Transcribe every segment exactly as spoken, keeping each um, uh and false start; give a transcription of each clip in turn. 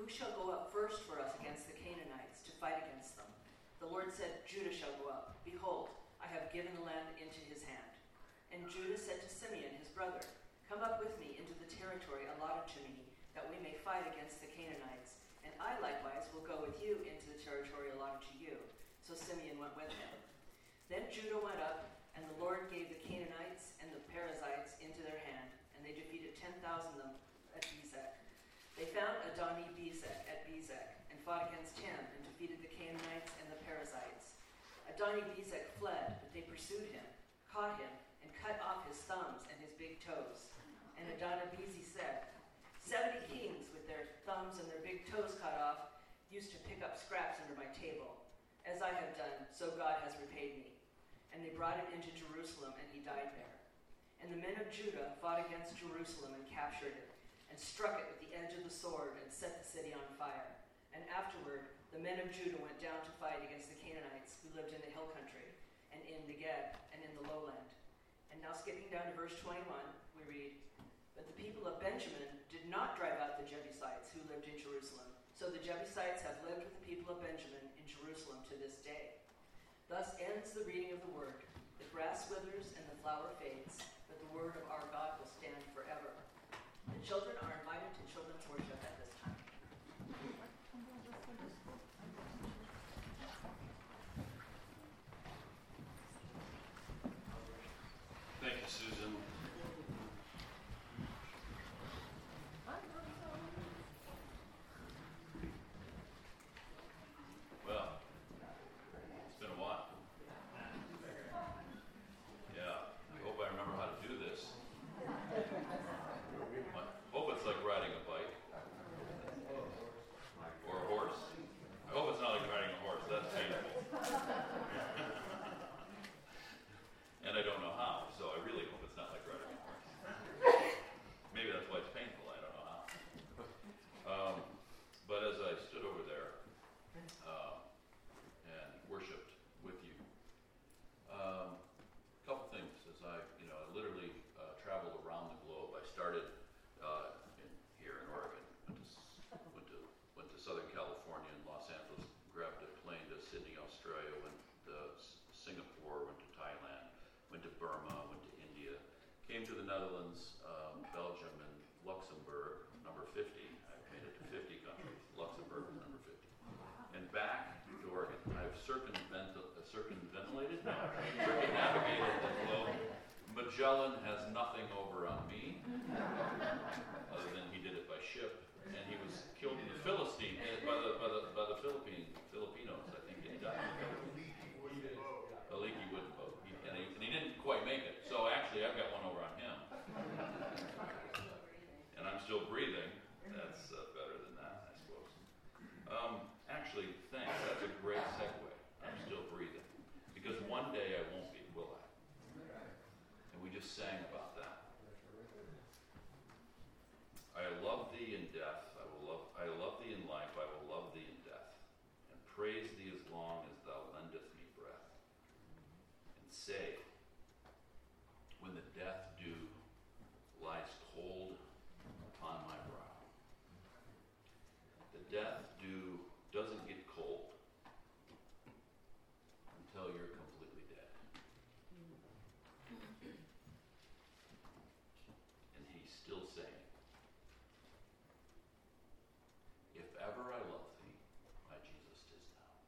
"Who shall go up first for us against the Canaanites to fight against them?" The Lord said, "Judah shall go up. Behold, I have given the land into his hand." And Judah said to Simeon his brother, "Come up with me into the territory allotted to me, that we may fight against the Canaanites, and I likewise will go with you into the territory allotted to you." So Simeon went with him. Then Judah went up, and the Lord gave the Canaanites and the Perizzites into their hand, and they defeated ten thousand of them at Bezek. They found Adoni-Bezek at Bezek, and fought against him, and defeated the Canaanites and the Perizzites. Adoni-Bezek fled, but they pursued him, caught him, and cut off his thumbs and his big toes. And Adoni-Bezek said, "Seventy kings with their thumbs and their big toes cut off used to pick up scraps under my table. As I have done, so God has repaid me." And they brought him into Jerusalem, and he died there. And the men of Judah fought against Jerusalem and captured it, and struck it with the edge of the sword, and set the city on fire. And afterward, the men of Judah went down to fight against the Canaanites who lived in the hill country, and in Negeb, and in the lowland. And now skipping down to verse twenty-one, we read, "But the people of Benjamin did not drive out the Jebusites who lived in Jerusalem. So the Jebusites have lived with the people of Benjamin in Jerusalem to this day." Thus ends the reading of the word. The grass withers and the flower fades, but the word of our God will stand forever. The children are invited to children's worship at this time. Thank you, Susan. Well, it's been a while. Yeah, I hope I remember how to do this. I hope it's like riding a bike or a horse. I hope it's not like riding a horse. That's painful. And I don't know how, so I really hope it's not like riding a horse. Maybe that's why it's painful. I don't know how. Um, but as I stood over there uh, and worshipped with you, um, a couple things. As I, you know, I literally uh, traveled around the globe. I started uh, in, here in Oregon, went to, went to went to Southern California and Los Angeles, grabbed a plane to Sydney, Australia, went to Singapore, went to Thailand, went to Burma, went to India, came to the Netherlands, um, Belgium, and Luxembourg, number fifty. I made it to fifty countries. Luxembourg was number fifty. And back to Oregon. I've circumvented, uh, circumventilated? No, circumnavigated the globe. Magellan has nothing over on me, other than he did it by ship. And he was killed in the Philistine, by the, by the, by the Philippine, Filipinos, I think he died. A leaky wooden boat. He, and, he, and he didn't quite make it. So actually, I've got one over on him. And I'm still breathing. That's uh, better than that, I suppose. Um, actually, thanks. That's a great segue. I'm still breathing. Because one day I won't be, will I? And we just sang about that. I love thee in death. I will love. I love thee in life. I will love thee in death, and praise thee as long as thou lendest me breath. And say, when the death dew lies cold upon my brow, the death dew doesn't get cold until you're completely dead. And he's still saying, if ever I love thee, my Jesus, 'tis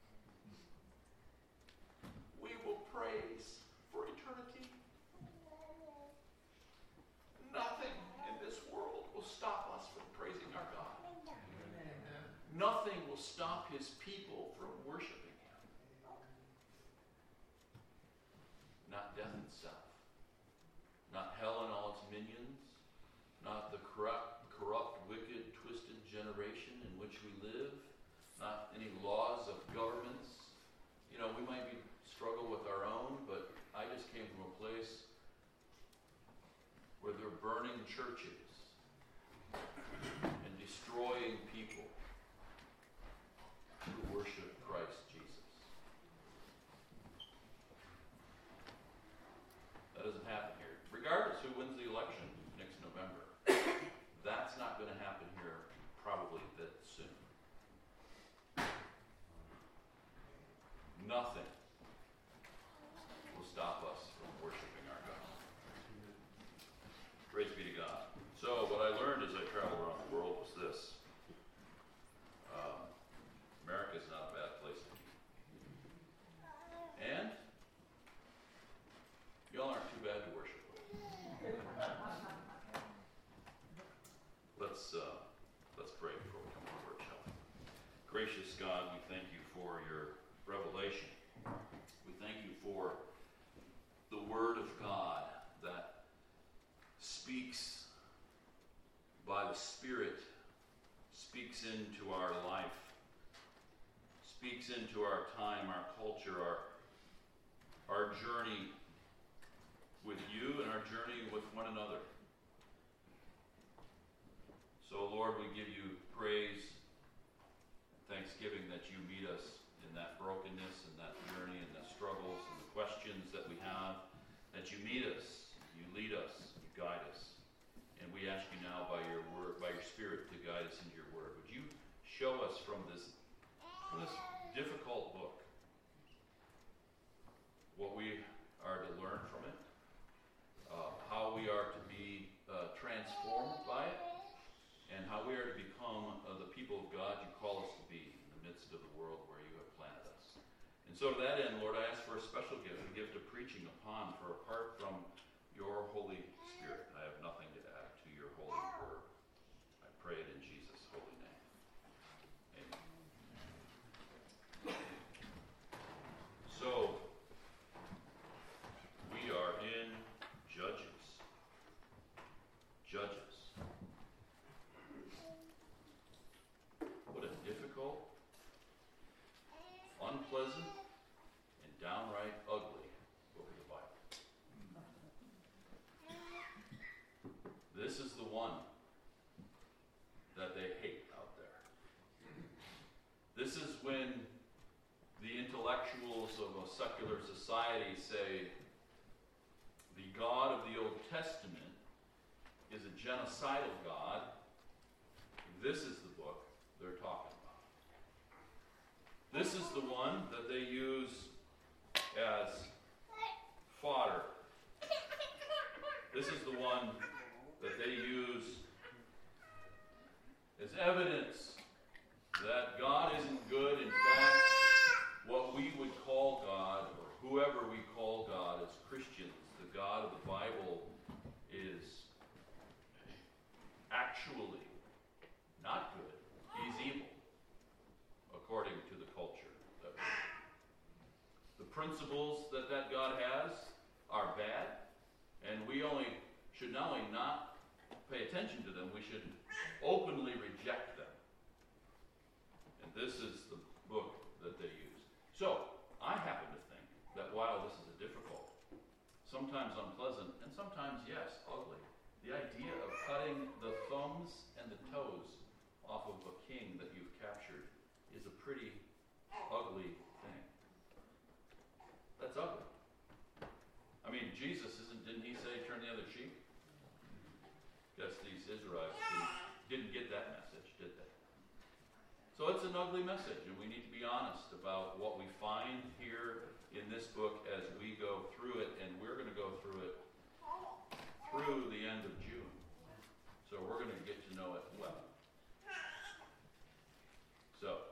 now. We will praise for eternity. Nothing in this world will stop us from praising our God. Nothing will stop his people from worshiping him. Not death itself. Not hell and all its minions. Not the corrupt, corrupt, wicked, twisted generation in which we live. Not any laws of governments. You know, we might be struggle with our own, but I just came from a place where they're burning churches and destroying people who worship Christ Jesus. That doesn't happen here. Regardless who wins the election next November, that's not going to happen here probably that soon. nothing will stop us from worshiping our God. Praise be to God. So what I learned as I traveled around the world was this. Um, America's not a bad place to be. And y'all aren't too bad to worship with. Let's, uh, let's pray before we come to the word, shall we? Gracious God, we thank you for your revelation. We thank you for the word of God that speaks by the Spirit, speaks into our life, speaks into our time, our culture, our, our journey with you and our journey with one another. So, Lord, we give you praise and thanksgiving that you meet us in that brokenness and that journey and the struggles and the questions that we have, that you meet us, you lead us, you guide us. And we ask you now by your word, by your Spirit, to guide us into your word. Would you show us from this, from this difficult book what we are to learn from it, uh, how we are to be uh, transformed by it, and how we are to become uh, the people of God you call us to be in the midst of the world where you have planted us. And so to that end, Lord, I ask for a special gift, a gift of preaching upon, for apart from your Holy Spirit, I have nothing to add to your holy word. I pray it in Jesus' holy name. Amen. So, we are in Judges. Judges. What a difficult, unpleasant, and downright ugly book of the Bible. This is the one that they hate out there. This is when the intellectuals of a secular society say the God of the Old Testament is a genocidal God. This is the book they're talking about. This is the one that they use as fodder. This is the one that they use as evidence that God isn't good. In fact, what we would call God, or whoever we call God as Christians, the God of the Bible, is actually not good. He's evil, according to the culture that we're in. The principles that that God has are bad, and we only should not only not pay attention to them, we should openly reject them. And this is the book that they use. So, I happen to think that while this is a difficult, sometimes unpleasant, and sometimes, yes, ugly, the idea of cutting the thumbs and the toes off of a king that you've captured is a pretty ugly thing. That's ugly. I mean, Jesus isn't, didn't he say turn the other cheek? Guess these Israelites didn't, didn't get that message, did they? So it's an ugly message, and we need to be honest about what we find here in this book as we go through it, and we're going to go through it through the end of June. So we're going to get to know it well. So,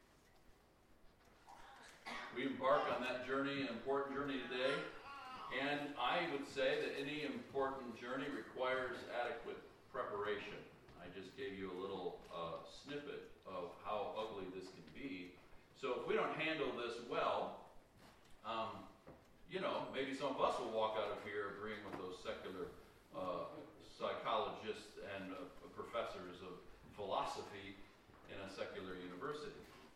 we embark on that journey, an important journey today, and I would say that any important journey requires adequate preparation. I just gave you a little uh, snippet of how ugly this can be. So if we don't handle this well, um, you know, maybe some of us will walk out of here agreeing with those secular uh, psychologists and uh, professors of philosophy in a secular university.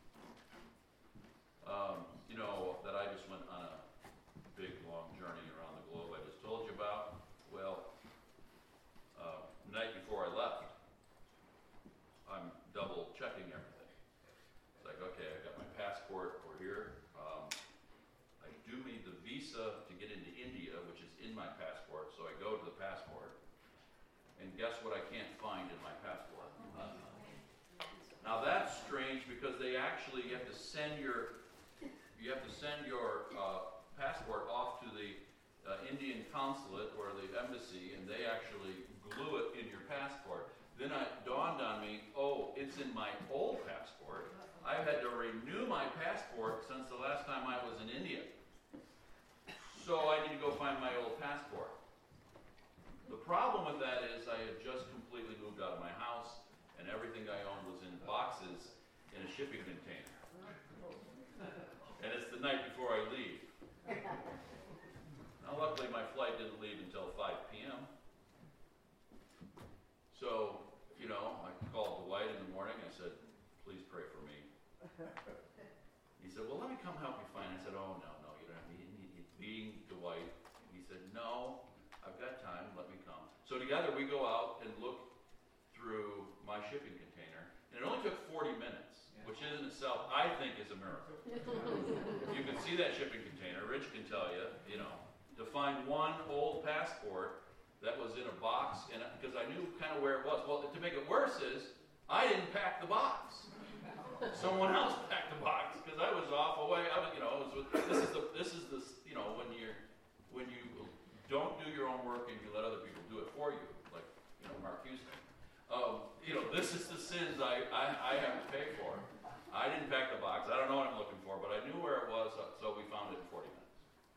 Um, you know, that I just went on a big, long journey around the globe I just told you about. Well, uh, the night before I left, I'm double checking everything. It's like, okay, I got my passport over here. Um, I do need the visa to get into India, which is in my passport, so I go to the passport. And guess what I can't find in my passport? Now that's strange because they actually, you have to send your you have to send your uh, passport off to the uh, Indian consulate or the embassy, and they actually glue it in your passport. Then it dawned on me, oh, it's in my old passport. I've had to renew my passport since the last time I was in India. So I need to go find my old passport. The problem with that is I had just completely moved out of my house, and everything I owned was in boxes in a shipping container. And it's the night before I leave. Now, luckily, my flight didn't leave until five p.m. So, you know, I called Dwight in the morning. I said, please pray for me. He said, well, let me come help you find it. I said, oh, no, no, you don't have to. Being Dwight, he said, no, I've got time. Let me come. So together we go out and look through my shipping container. And it only took forty minutes, which in itself, I think, is a miracle. You can see that shipping container. Rich can tell you, you know, to find one old passport that was in a box, and because I knew kind of where it was. Well, to make it worse is, I didn't pack the box. Someone else packed the box because I was off away. I was, you know, it was with, this is the this is the you know when you're when you don't do your own work and you let other people do it for you, like you know Mark Houston. Um, you know, this is the sins I, I I have to pay for. I didn't pack the box. I don't know what I'm looking for, but I knew where it was, so we found it in forty minutes.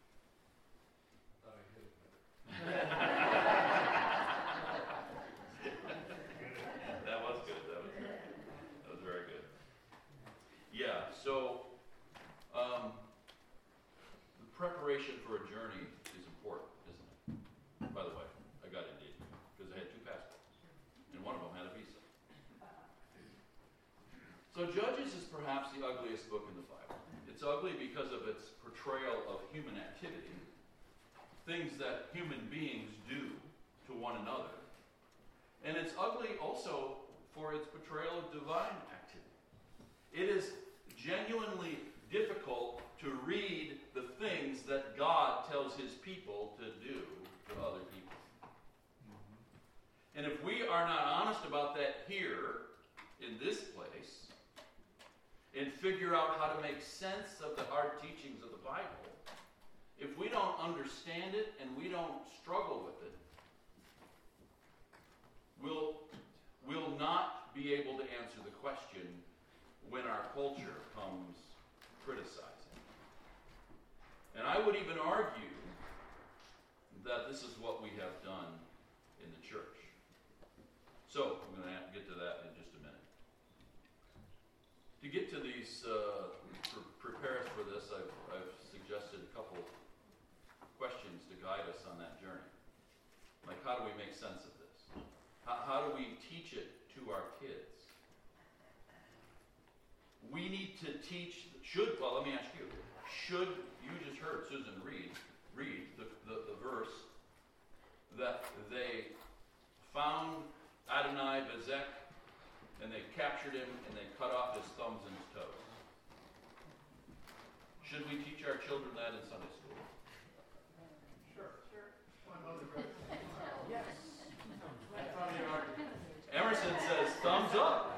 That was good. That was good. That was very good. Yeah. So, um, the preparation for a journey is important, isn't it? By the way, I got Indeed because I had two passports, and one of them had a visa. So Judges is perhaps the ugliest book in the Bible. It's ugly because of its portrayal of human activity, things that human beings do to one another. And it's ugly also for its portrayal of divine activity. It is genuinely difficult to read the things that God tells his people to do to other people. And if we are not honest about that here, in this place, and figure out how to make sense of the hard teachings of the Bible, if we don't understand it and we don't struggle with it, we'll, we'll not be able to answer the question when our culture comes criticizing. And I would even argue that this is what we have done in the church. So, I'm going to get to that in just a minute. To get to these, uh, pre- prepare us for this, I've, I've suggested a couple questions to guide us on that journey. Like, how do we make sense of this? How, how do we teach it to our kids? We need to teach, should, well, let me ask you, should, you just heard Susan read, read the, the, the verse that they found Adonai Bezek, and they captured him, and they cut off his thumbs and his toes. Should we teach our children that in Sunday school? Sure. Sure. Yes. Emerson says, thumbs up.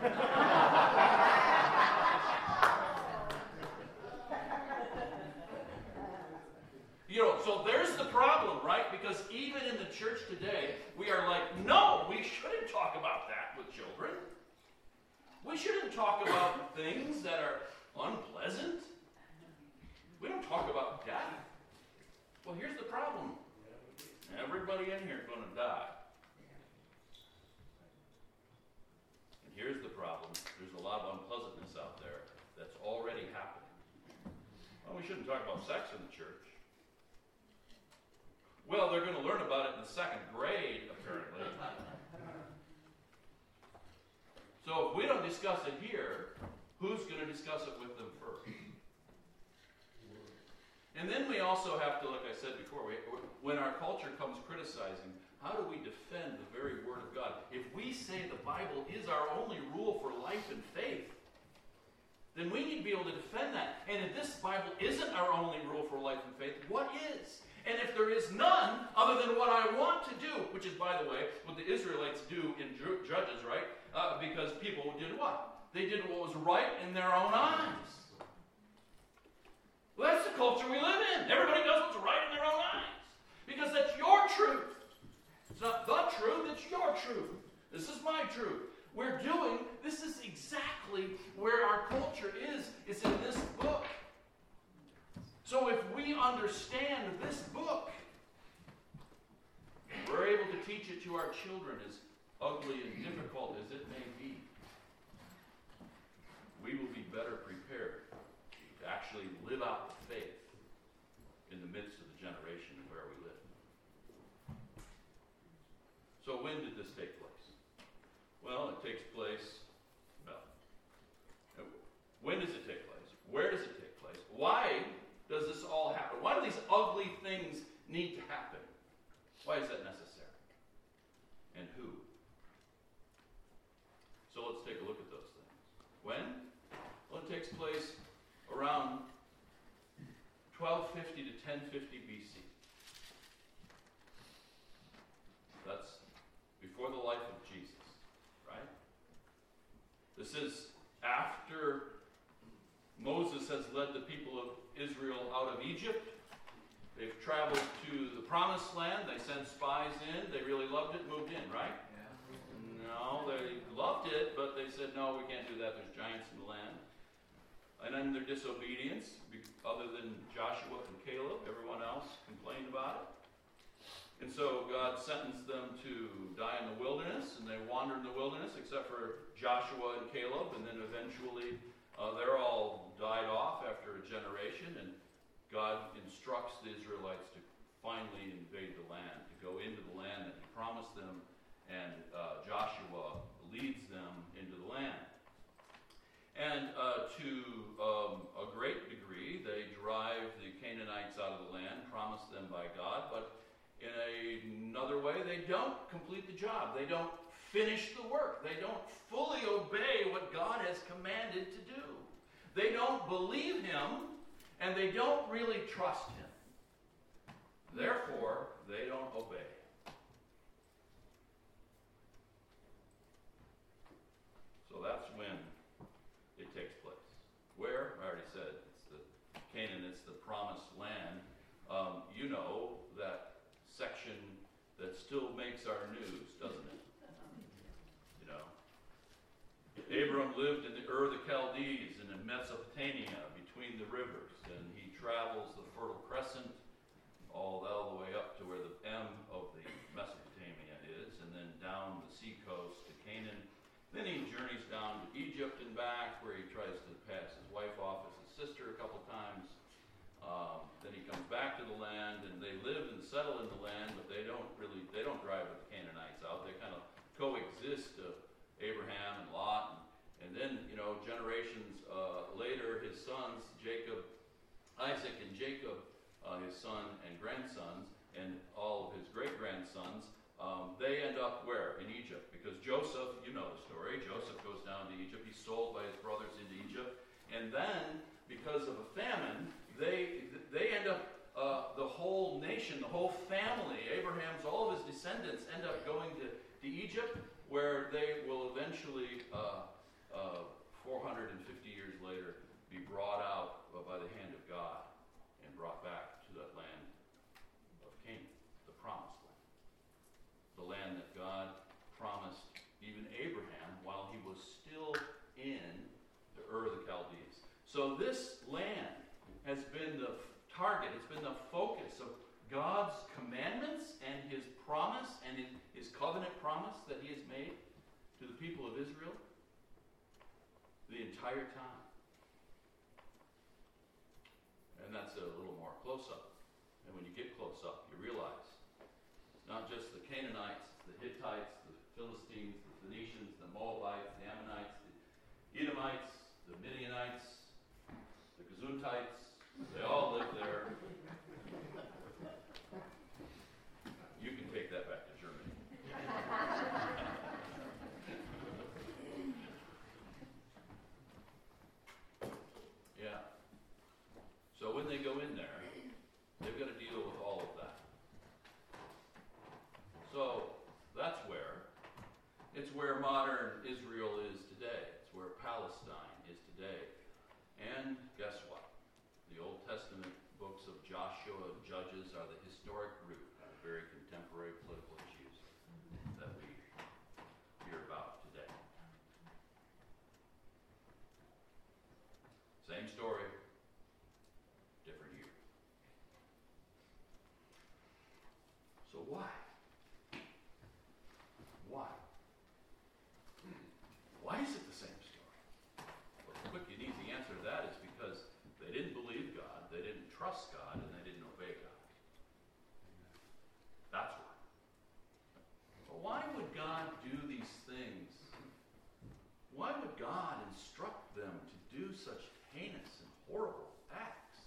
You know, so there's the problem, right? Because even in the church today, we are like, no, we shouldn't talk about that with children. We shouldn't talk about things that are unpleasant. We don't talk about death. Well, here's the problem. Everybody in here is going to die. And here's the problem. There's a lot of unpleasantness out there that's already happening. Well, we shouldn't talk about sex in the church. Well, they're going to learn about it in the second grade, apparently. So if we don't discuss it here, who's going to discuss it with them first? And then we also have to, like I said before, we, when our culture comes criticizing, how do we defend the very Word of God? If we say the Bible is our only rule for life and faith, then we need to be able to defend that. And if this Bible isn't our only rule for life and faith, what is? And if there is none other than what I want to do, which is, by the way, what the Israelites do in Judges, right? Uh, because people did what? They did what was right in their own eyes. Well, culture we live in. Everybody does what's right in their own eyes. Because that's your truth. It's not the truth, it's your truth. This is my truth. We're doing, this is exactly where our culture is. It's in this book. So if we understand this book, we're able to teach it to our children, as ugly and difficult as it may be. We will be better prepared to actually live out the faith in the midst of the generation where we live. So when did this take place? Well, it takes place, well, when does it take place? Where does it take place? Why does this all happen? Why do these ugly things need to happen? Why is that necessary? And who? So let's take a look at those things. When? Well, it takes place around twelve fifty to ten fifty B C. That's before the life of Jesus, right? This is after Moses has led the people of Israel out of Egypt. They've traveled to the promised land. They sent spies in. They really loved it, moved in, right? Yeah. No, they loved it, but they said, no, we can't do that. There's giants in the land. And then their disobedience, other than Joshua and Caleb, everyone else complained about it. And so God sentenced them to die in the wilderness, and they wandered in the wilderness, except for Joshua and Caleb, and then eventually uh, they're all died off after a generation, and God instructs the Israelites to finally invade the land, to go into the land that He promised them, and uh, Joshua leads them into the land. And uh, to um, a great degree, they drive the Canaanites out of the land, promised them by God, but in a, another way, they don't complete the job. They don't finish the work. They don't fully obey what God has commanded to do. They don't believe Him, and they don't really trust Him. Therefore, they don't obey. So that's when it takes place. Where? I already said, it's the Canaan, it's the promised land. Um, you know that section that still makes our news, doesn't it? You know. Abram lived in the Ur of the Chaldees and in Mesopotamia between the rivers, and he travels the Fertile Crescent all, all the way up to where the M of the Mesopotamia is, and then down the sea coast to Canaan. Then he journeys down to Egypt and back, where he tries to pass his wife off as his sister a couple times. Um, then he comes back to the land, and they live and settle in the land, but they don't really, they don't drive the Canaanites out. They kind of coexist, uh, Abraham and Lot. And, and then, you know, generations uh, later, his sons, Jacob, Isaac and Jacob, uh, his son and grandsons, and all of his great-grandsons, um, they end up where? In Egypt. Because Joseph, you know the story, Joseph goes down to Egypt. He's sold by his brothers into Egypt. And then, because of a famine, They they end up, uh, the whole nation, the whole family, Abraham's, all of his descendants end up going to, to Egypt, where they will eventually, uh, uh, four hundred fifty years later, be brought out by the hand of God and brought back to that land of Canaan, the promised land. The land that God promised even Abraham while he was still in the Ur of the Chaldees. So this land has been the target, it's been the focus of God's commandments and His promise and His covenant promise that He has made to the people of Israel the entire time. And that's a little more close-up. And when you get close up, you realize it's not just the Canaanites, the Hittites, the Philistines, the Phoenicians, the Moabites, the Ammonites, the Edomites, the Midianites, the Gesundtites. They all live there. You can take that back to Germany. Yeah. So when they go in there, they've got to deal with all of that. So that's where, it's where modern Israel Same story, different year. So why? Why? Why is it the same story? Well, the quick and easy answer to that is because they didn't believe God, they didn't trust God, and they didn't obey God. That's why. But why would God do these things? Why would God instruct them to do such heinous and horrible acts?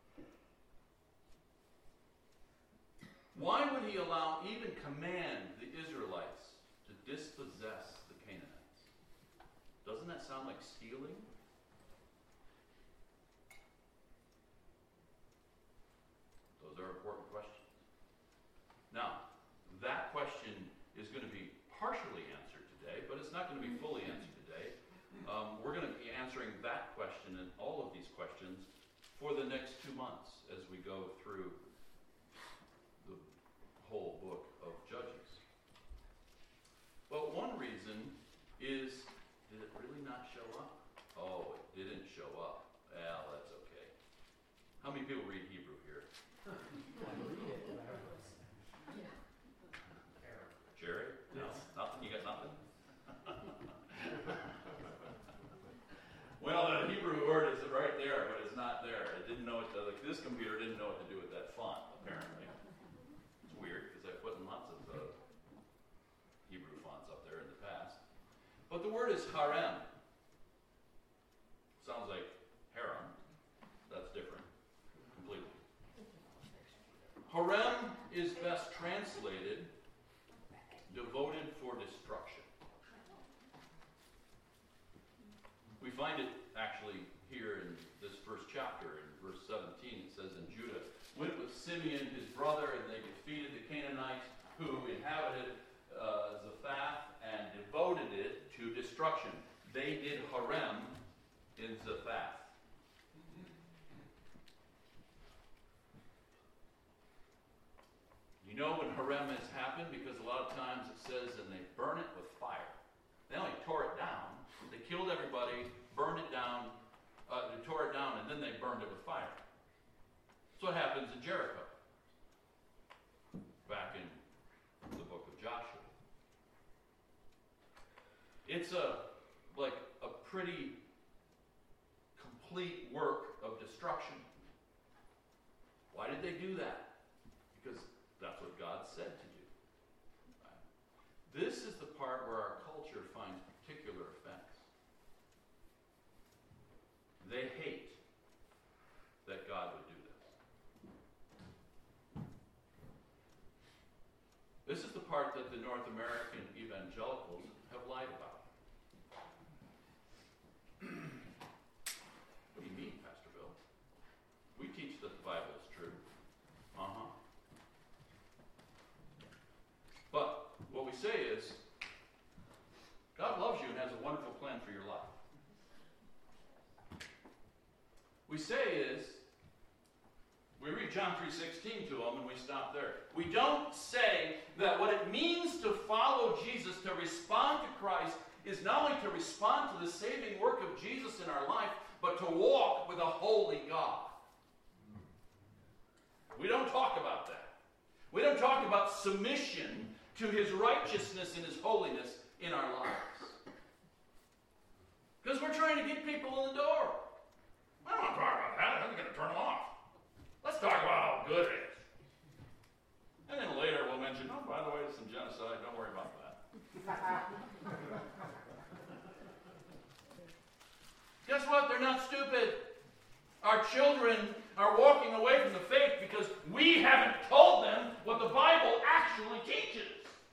Why would he allow, even command the Israelites to dispossess the Canaanites? Doesn't that sound like stealing? Those are important questions. Now, that question is going to be partially answered today, but it's not going to be fully answered today. Um, we're going to be answering that question and all of these questions for the next two months as we go through the whole book of Judges. But one reason is, did it really not show up? Oh, it didn't show up. Well, that's okay. How many people read Hebrew here? Jerry? No. Nothing? You got nothing? Well, the Hebrew word is right there, but it's not there. It didn't know what to, like this computer didn't know what to do with that font, apparently. It's weird, because I put in lots of uh, Hebrew fonts up there in the past. But the word is harem. Sounds like harem. That's different. Completely. Harem is best translated devoted for destruction. We find it actually here in this first chapter, in verse seventeen. It says, "And Judah went with Simeon his brother, and they defeated the Canaanites who inhabited uh, Zaphath and devoted it to destruction." They did harem in Zaphath. You know when harem has happened, because a lot of times it says, and they burn it with fire. They only tore it down. They killed everybody, burned it down, uh, they tore it down, and then they burned it with fire. That's what happens in Jericho, back in the book of Joshua. It's a like a pretty complete work of destruction. Why did they do that? Because that's what God said to do. Right? This is the part where our culture finds particular offense. They hate that God would do this. This is the part that the North American evangelicals have lied about. What do you mean, Pastor Bill? We teach that the Bible is true. Uh-huh. But what we say is, God loves you and has a wonderful plan for your life. We say is, we read John three sixteen to them and we stop there. We don't say that what it means to follow Jesus, to respond to Christ, is not only to respond to the saving work of Jesus in our life, but to walk with a holy God. We don't talk about that. We don't talk about submission to his righteousness and his holiness in our lives. Because we're trying to get people in the door. I don't want to talk about that. I'm going to turn them off. Let's talk about how good it is. And then later we'll mention, oh, by the way, there's some genocide. Don't worry about that. Guess what? They're not stupid. Our children are walking away from the faith because we haven't told them what the Bible actually teaches.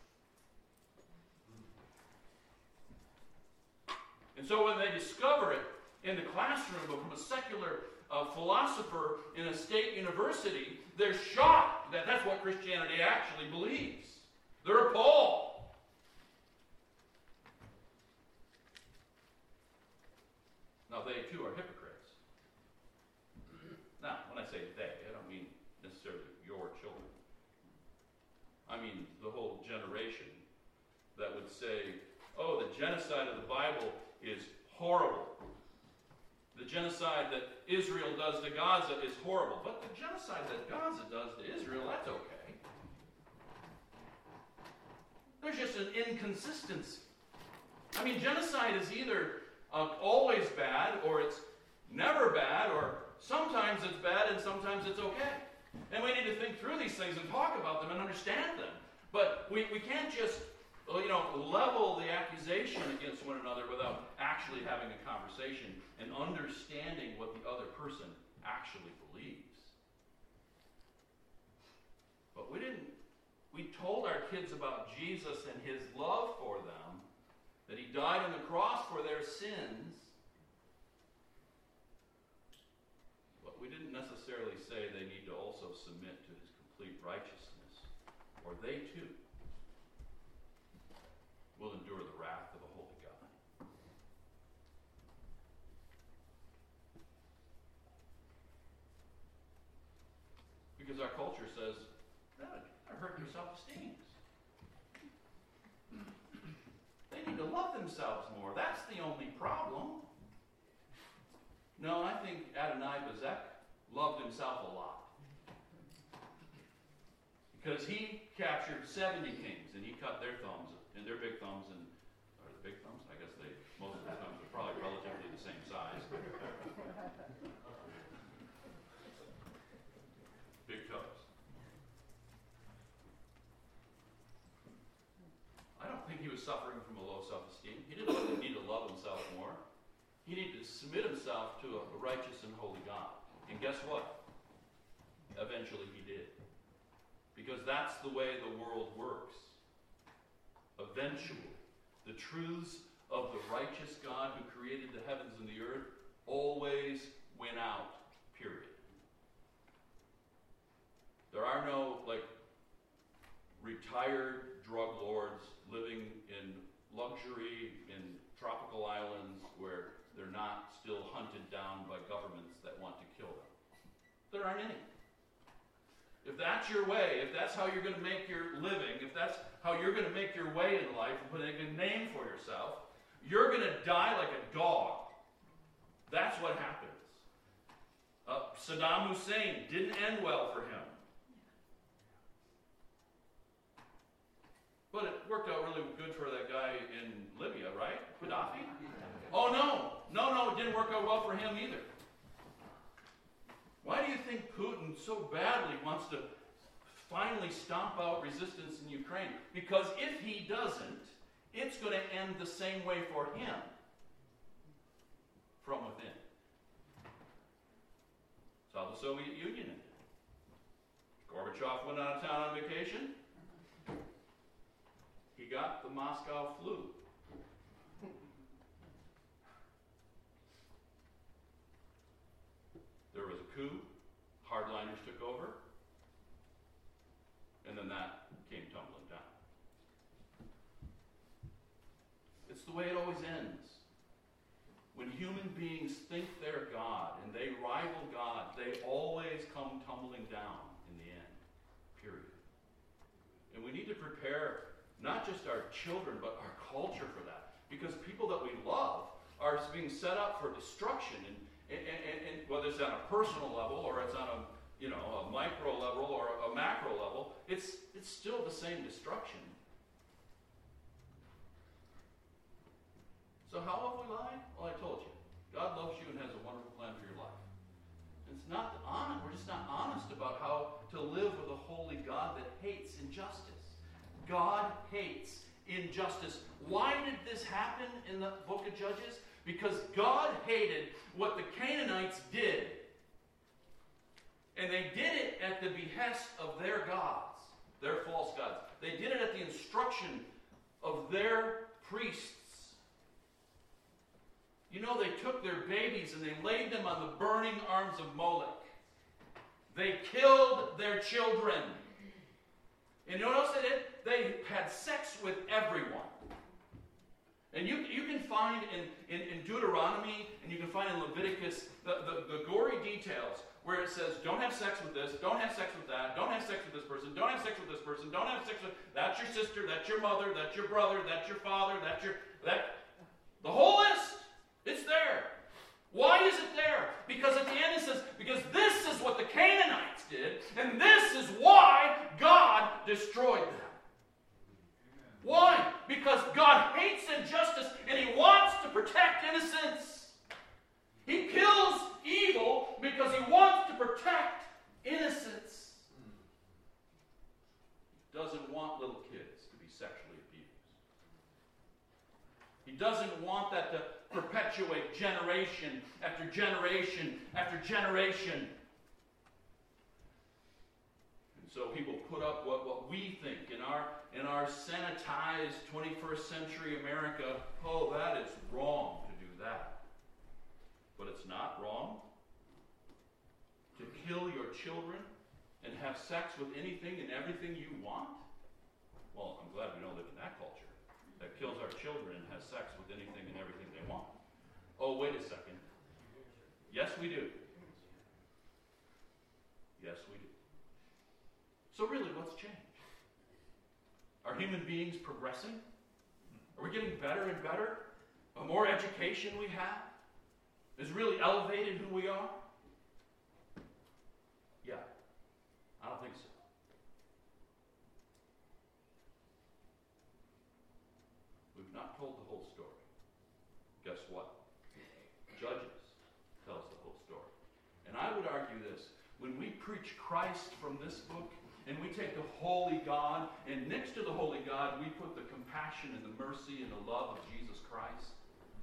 And so when they discover it in the classroom from a secular uh, philosopher in a state university, they're shocked that that's what Christianity actually believes. They're appalled. Now, they too are hypocrites. Now, when I say they, I don't mean necessarily your children. I mean the whole generation that would say, oh, the genocide of the Bible is horrible. The genocide that Israel does to Gaza is horrible, but the genocide that Gaza does to Israel, that's okay. There's just an inconsistency. I mean, genocide is either uh, always bad, or it's never bad, or sometimes it's bad and sometimes it's okay. And we need to think through these things and talk about them and understand them. But we, we can't just, you know, level the accusation against one another without actually having a conversation and understanding what the other person actually believes. But we didn't, we told our kids about Jesus and his love for them, that he died on the cross for their sins. But we didn't necessarily say they need to also submit to his complete righteousness, or they too will endure the wrath of a holy God. Because our culture says, that hurt your self-esteem. They need to love themselves more. That's the only problem. No, I think Adonai-Bezek loved himself a lot. Because he captured seventy kings, and he cut their thumbs, and their big thumbs, and, or the big thumbs? I guess they, most of the thumbs are probably relatively the same size. Big toes. I don't think he was suffering from a low self-esteem. He didn't need to love himself more. He needed to submit himself to a righteous and holy God. And guess what? Eventually he did. Because that's the way the world works. Eventually, the truths of the righteous God who created the heavens and the earth always win out, period. There are no, like, retired drug lords living in luxury in tropical islands where they're not still hunted down by governments that want to kill them. There aren't any. If that's your way, if that's how you're going to make your living, if that's how you're going to make your way in life and put a good name for yourself, you're going to die like a dog. That's what happens. Uh, Saddam Hussein didn't end well for him. But it worked out really good for that guy in Libya, right? Gaddafi? Oh, no. No, no, it didn't work out well for him either. Why do you think Putin so badly wants to finally stomp out resistance in Ukraine? Because if he doesn't, it's going to end the same way for him from within. That's how the Soviet Union ended. Gorbachev went out of town on vacation. He got the Moscow flu. There was a coup, hardliners took over, and then that came tumbling down. It's the way it always ends. When human beings think they're God and they rival God, they always come tumbling down in the end, period. And we need to prepare not just our children, but our culture for that. Because people that we love are being set up for destruction, and, and, and, and whether it's on a personal level or it's on a, you know, a micro level or a macro level, it's, it's still the same destruction. So how have we lied? Well, I told you. God loves you and has a wonderful plan for your life. It's not honest. We're just not honest about how to live with a holy God that hates injustice. God hates injustice. Why did this happen in the book of Judges? Because God hated what the Canaanites did. And they did it at the behest of their gods, their false gods. They did it at the instruction of their priests. You know, they took their babies and they laid them on the burning arms of Moloch. They killed their children. And you know what else they did? They had sex with everyone. And you, you can find in, in, in Deuteronomy and you can find in Leviticus the, the, the gory details where it says, don't have sex with this, don't have sex with that, don't have sex with this person, don't have sex with this person, don't have sex with... That's your sister, that's your mother, that's your brother, that's your father, that's your... that. The whole list! It's there. Why is it doesn't want that to perpetuate generation after generation after generation. And so people put up what, what we think in our, in our sanitized twenty-first century America, oh, that is wrong to do that. But it's not wrong to kill your children and have sex with anything and everything you want? Well, I'm glad we don't live in that culture that kills our children and has sex with anything and everything they want. Oh, wait a second. Yes, we do. Yes, we do. So really, what's changed? Are human beings progressing? Are we getting better and better? The more education we have is really elevated who we are? Yeah, I don't think so. We've not told the whole story. Guess what? Judges tells the whole story. And I would argue this. When we preach Christ from this book, and we take the holy God, and next to the holy God, we put the compassion and the mercy and the love of Jesus Christ,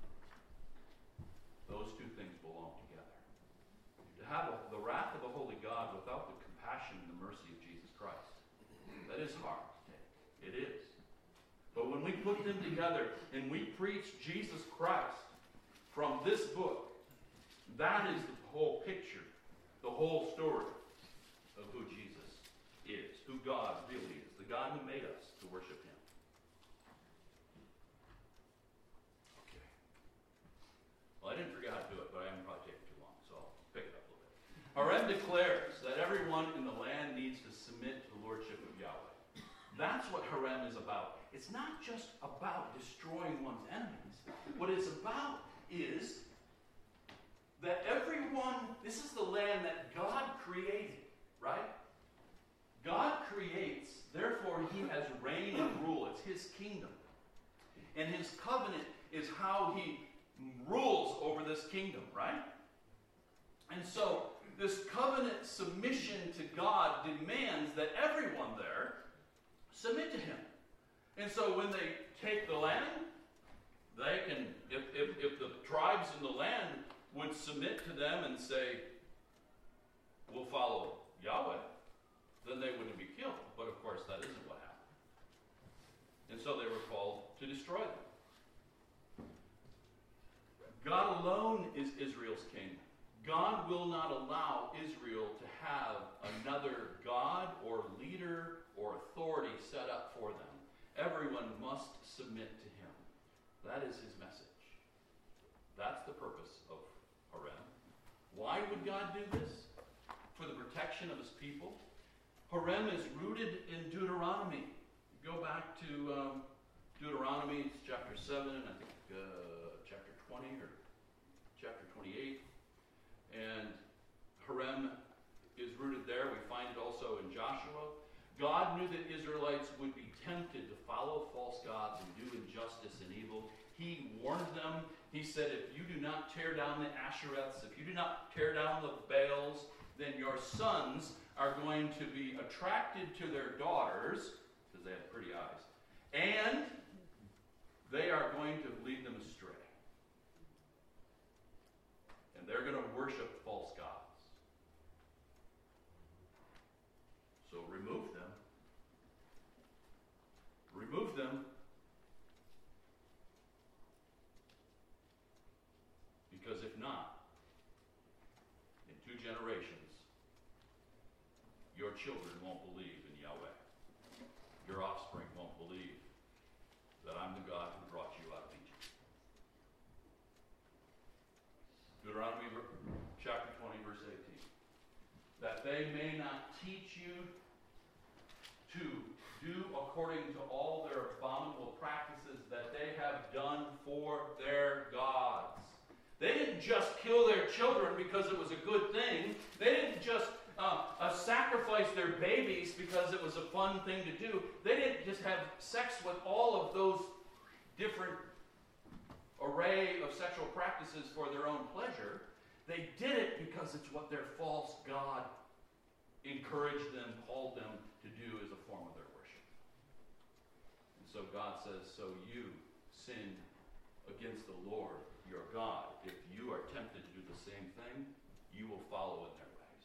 those two things belong together. To have a, the wrath of a holy God without the compassion and the mercy of Jesus Christ, that is hard to take. It is. But when we put them together and we preach Jesus Christ from this book, that is the whole picture, the whole story of who Jesus is, who God really is, the God who made us to worship him. Okay. Well, I didn't forget how to do it, but I am probably taking too long, so I'll pick it up a little bit. Harem declares that everyone in the land needs to submit to the lordship of Yahweh. That's what Harem is about. It's not just about destroying one's enemies. What it's about is that everyone, this is the land that God created, right? God creates, therefore he has reign and rule. It's his kingdom. And his covenant is how he rules over this kingdom, right? And so this covenant submission to God demands that everyone there submit to him. And so when they take the land, they can, if, if, if the tribes in the land would submit to them and say, we'll follow Yahweh, then they wouldn't be killed. But of course, that isn't what happened. And so they were called to destroy them. God alone is Israel's king. God will not allow Israel to have another God or leader or authority set up for them. Everyone must submit to him. That is his message. That's the purpose of Harem. Why would God do this? For the protection of his people. Harem is rooted in Deuteronomy. Go back to um, Deuteronomy, it's chapter seven, and I think uh, chapter twenty or chapter twenty-eight. And Harem is rooted there. We find it also in Joshua. God knew that Israelites would be tempted to follow false gods and do injustice and evil. He warned them. He said, if you do not tear down the Ashereths, if you do not tear down the Baals, then your sons are going to be attracted to their daughters, because they have pretty eyes, and they are going to lead them astray. And they're going to worship false gods. So remove them. Remove them. Because if not, in two generations, your children won't believe in Yahweh. Your offspring won't believe that I'm the God who brought you out of Egypt. Deuteronomy chapter twenty, verse eighteen. That they may not teach you to do according to all their abominable practices that they have done for their gods. They didn't just kill their children because it was a good thing. They didn't just uh, uh, sacrifice their babies because it was a fun thing to do. They didn't just have sex with all of those different array of sexual practices for their own pleasure. They did it because it's what their false god encouraged them, called them to do as a form of their worship. And so God says, so you sinned against the Lord your God. If you are tempted to do the same thing, you will follow in their ways.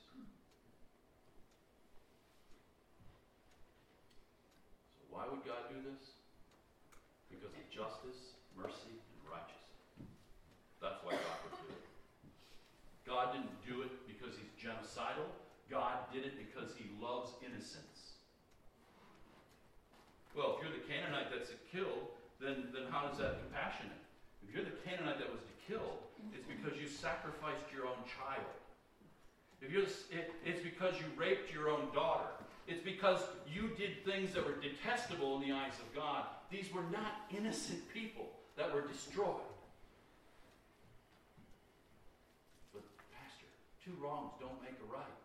So why would God do this? Because of justice, mercy, and righteousness. That's why God would do it. God didn't do it because he's genocidal. God did it because he loves innocence. Well, if you're the Canaanite that's killed, then, then how is that compassionate? If you're the Canaanite that was killed, it's because you sacrificed your own child. If you're, it, it's because you raped your own daughter. It's because you did things that were detestable in the eyes of God. These were not innocent people that were destroyed. But, Pastor, two wrongs don't make a right.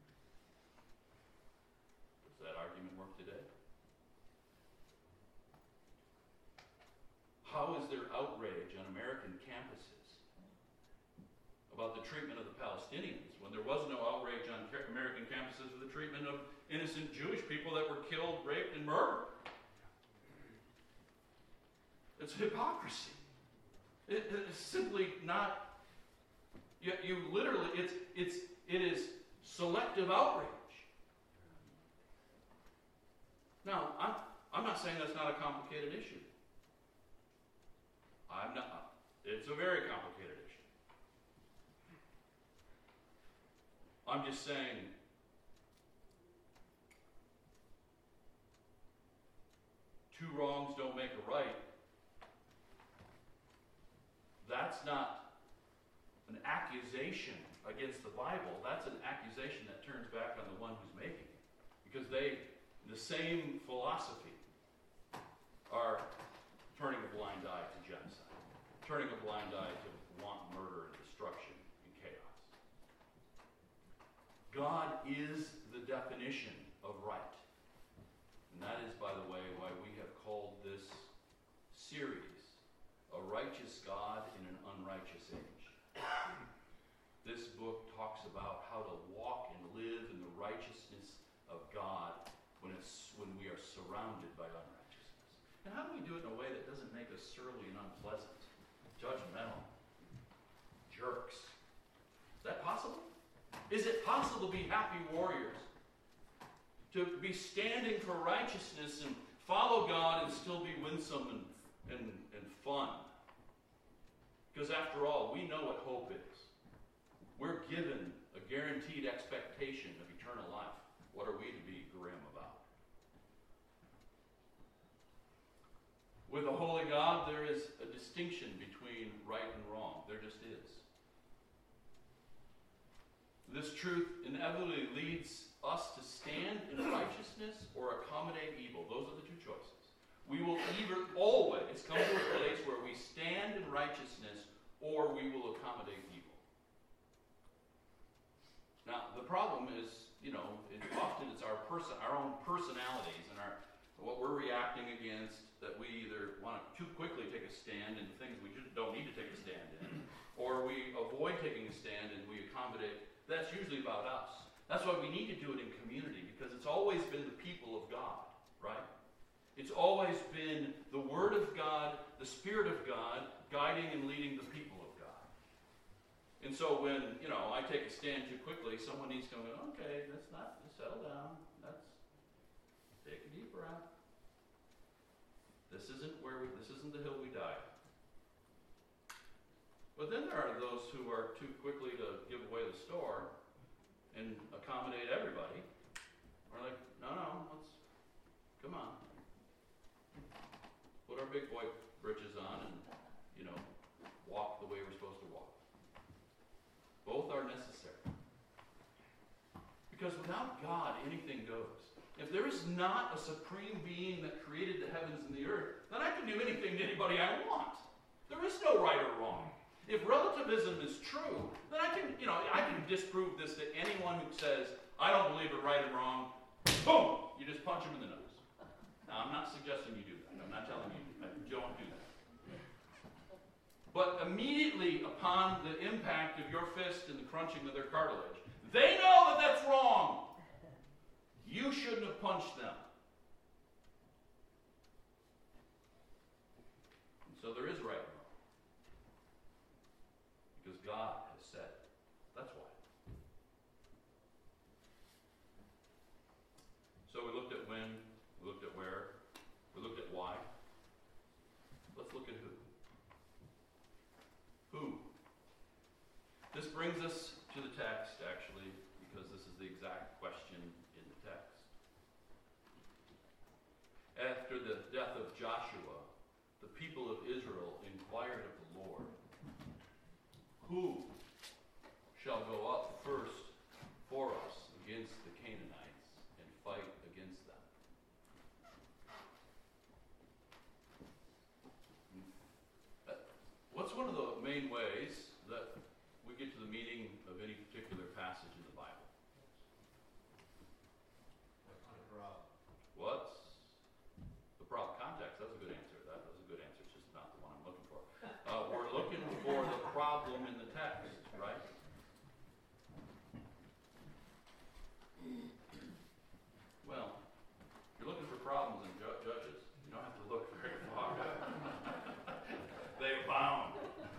Does that argument work today? How is there outrage on American campuses about the treatment of the Palestinians when there was no outrage on American campuses for the treatment of innocent Jewish people that were killed, raped, and murdered? It's hypocrisy. It, it's simply not. You, you literally, it's it's it is selective outrage. Now, I'm I'm not saying that's not a complicated issue. I'm not. It's a very complicated issue. I'm just saying two wrongs don't make a right. That's not an accusation against the Bible. That's an accusation that turns back on the one who's making it. Because they, the same philosophy, are turning a blind eye to genocide, turning a blind eye to want murder and destruction and chaos. God is the definition of right. And that is, by the way, why we have called this series A Righteous God in an Unrighteous Age. This book talks about how to walk and live in the righteousness of God when, it's, when we are surrounded by unrighteousness. And how do we do it in a way that doesn't make us surly and unpleasant, judgmental, jerks? Is that possible? Is it possible to be happy warriors? To be standing for righteousness and follow God and still be winsome and, and, and fun? Because after all, we know what hope is. We're given a guaranteed expectation of eternal life. What are we to be grim about? With a holy God, there is a distinction between right and wrong. There just is. This truth inevitably leads us to stand in righteousness or accommodate evil. Those are the two choices. We will either always come to a place where we stand in righteousness or we will accommodate evil. Now, the problem is, you know, it, often it's our person, our own personalities and our what we're reacting against that we either want to too quickly take a stand in things we just don't need to take a stand in, or we avoid taking a stand and we accommodate. That's usually about us. That's why we need to do it in community, because it's always been the people of God, right? It's always been the Word of God, the Spirit of God, guiding and leading the people of God. And so when, you know, I take a stand too quickly, someone needs to go, okay, let's not, let's settle down. Let's take a deep breath. This isn't where we, this isn't the hill we die on. But then there are those who are too quickly to give away the store and accommodate everybody. We're like, no, no, let's, come on. Put our big boy britches on and, you know, walk the way we're supposed to walk. Both are necessary. Because without God, anything goes. If there is not a supreme being that created the heavens and the earth, then I can do anything to anybody I want. There is no right or wrong. If relativism is true, then I can, you know, I can disprove this to anyone who says, I don't believe it right and wrong. Boom! You just punch them in the nose. Now, I'm not suggesting you do that. I'm not telling you don't do that. But immediately upon the impact of your fist and the crunching of their cartilage, they know that that's wrong. You shouldn't have punched them. And so there is right and wrong. This brings us to the text, actually, because this is the exact question in the text. After the death of Joshua, the people of Israel inquired of the Lord, "Who shall go up first for us against the Canaanites and fight against them?" What's one of the main ways that we get to the meaning of any particular passage in the Bible? What's the problem? Context. That's a good answer. That was a good answer. It's just not the one I'm looking for. Uh, we're looking for the problem in the text, right? Well, if you're looking for problems in ju- Judges, you don't have to look very far. They abound.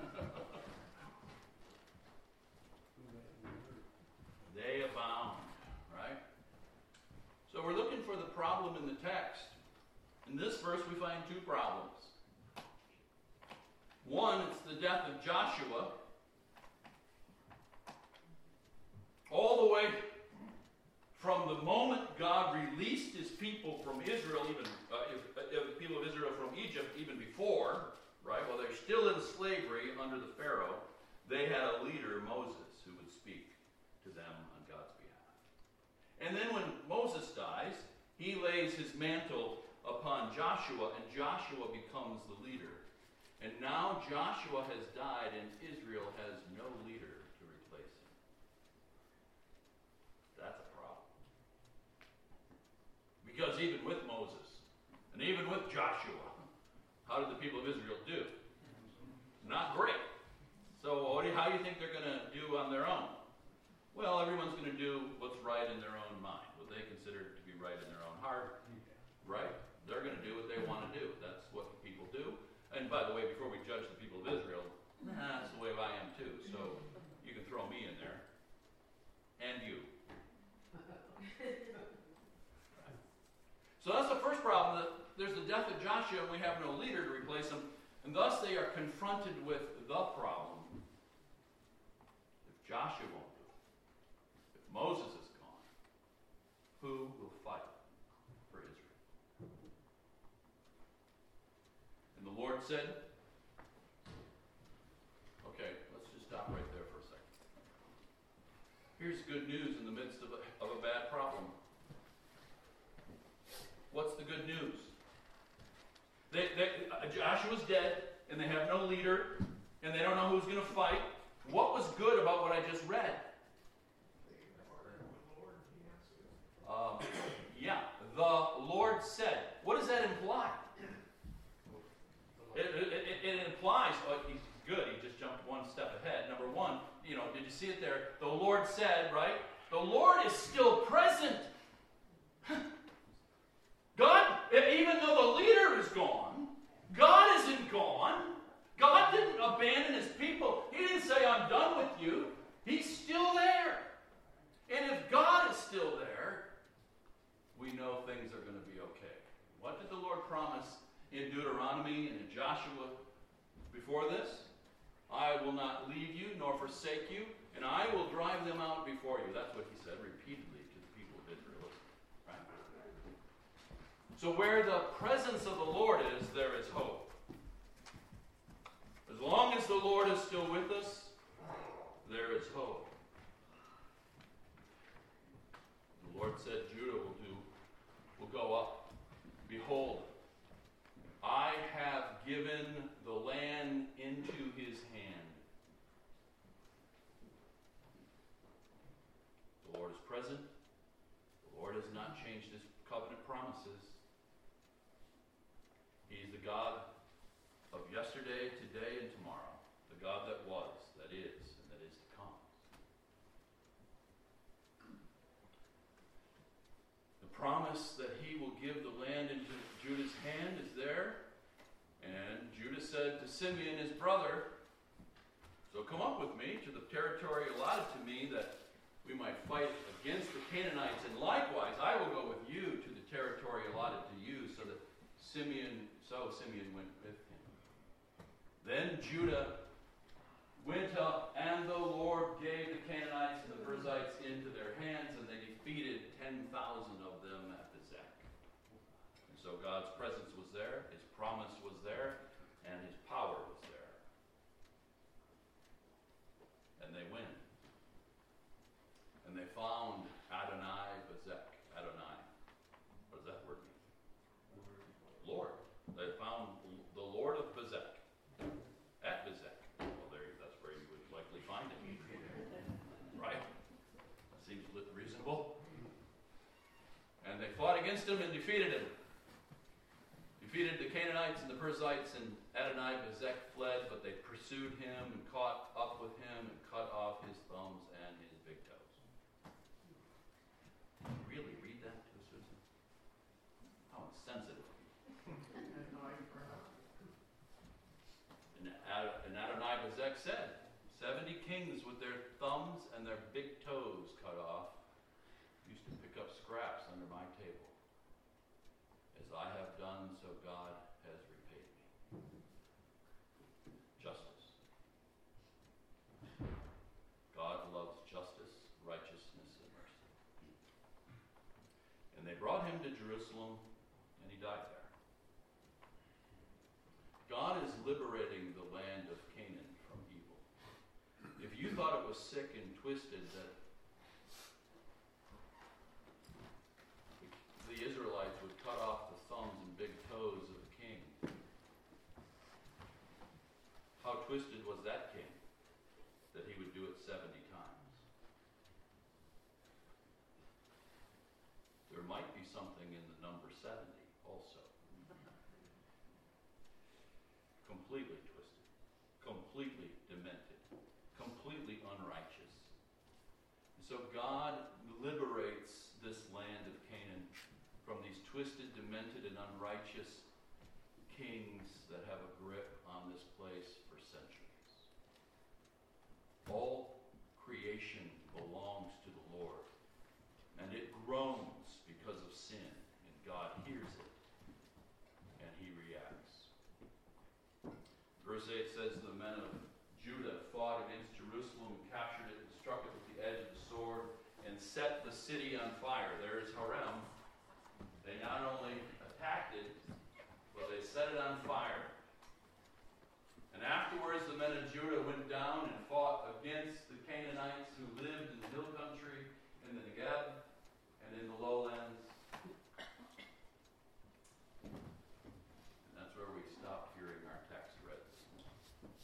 They abound, right? So we're looking for the problem in the text. In this verse, we find two problems. One, it's the death of Joshua. All the way from the moment God released his people from Israel, even uh, if, if the people of Israel from Egypt, even before, right, while they're still in slavery under the Pharaoh, they had a leader, Moses, who would speak to them on God's behalf. And then when Moses dies, he lays his mantle upon Joshua, and Joshua becomes the leader. And now Joshua has died, and Israel has no leader to replace him. That's a problem. Because even with Moses, and even with Joshua, how did the people of Israel do? Not great. So what do you, how do you think they're going to do on their own? Well, everyone's going to do what's right in their own mind, what they consider to be right in their own heart, right? They're going to do what they want to do. That's what people do. And by the way, before we judge the people of Israel, nah, that's the way I am too. So you can throw me in there. And you. So that's the first problem, that there's the death of Joshua and we have no leader to replace him. And thus they are confronted with the problem. If Joshua won't do it, if Moses is gone, who will fight for Israel? And the Lord said, okay, let's just stop right there for a second. Here's good news in the midst of a, of a bad problem. What's the good news? They, they, uh, Joshua's dead, and they have no leader, and they don't know who's going to fight. What was good about what I just read? Um, yeah, the Lord said. What does that imply? It, it, it, it implies, oh, he's good, he just jumped one step ahead. Number one, you know, did you see it there? The Lord said, right? The Lord is still present. God, even though the leader is gone, God isn't gone. God didn't abandon his people. He didn't say, I'm done with you. He's still there. And if God is still there, we know things are going to be okay. What did the Lord promise in Deuteronomy and in Joshua before this? I will not leave you nor forsake you, and I will drive them out before you. That's what he said repeatedly to the people of Israel. Right? So where the presence of the Lord is, there is hope. As long as the Lord is still with us, there is hope. The Lord said Judah will do, will go up. Behold, I have given the land into his hand. The Lord is present. The Lord has not changed his covenant promises. He's the God of yesterday, today, and tomorrow. The God that was, that is, and that is to come. The promise that he will give the land into Judah's hand is there. And Judah said to Simeon, his brother, so come up with me to the territory allotted to me that we might fight against the Canaanites. And likewise, I will go with you to the territory allotted to you. So that Simeon, so Simeon went with him. Then Judah went up, and the Lord God's presence was there, his promise was there, and his power was there. And they win. And they found Adonai Bezek. Adonai. What does that word mean? Lord. They found the Lord of Bezek. At Bezek. Well, there, that's where you would likely find him. Right? That seems reasonable. And they fought against him and defeated him. Defeated the Canaanites and the Perizzites, and Adonai Bezek fled, but they pursued him and caught up with him and cut off his thumbs and his big toes. Really read that to us, Susan? How insensitive. And, Ad- and Adonai Bezek said, seventy kings with their thumbs and their big toes cut off used to pick up scraps under my table. As I have done, so God has repaid me. Justice. God loves justice, righteousness, and mercy. And they brought him to Jerusalem, and he died there. God is liberating the land of Canaan from evil. If you thought it was sick and twisted that the Israelites would cut off the thumbs and big toes of the king, how twisted was that king that he would do it seventy times? There might be something in the number seventy also. Completely twisted, completely demented, completely unrighteous. And so God liberates this land of Canaan from these twisted, demented, and unrighteous kings that have a grip on this place for centuries. All creation belongs to the Lord, and it groans because of sin, and God hears it, and he reacts. Verse eight says, the men of Judah fought against Jerusalem and captured it and struck it with the edge of the sword and set the city on fire. There is Harem. They not only attacked it, but they set it on fire. And afterwards the men of Judah went down and fought against the Canaanites who lived in the hill country, in the Negev, and in the lowlands. And that's where we stopped hearing our text read this morning.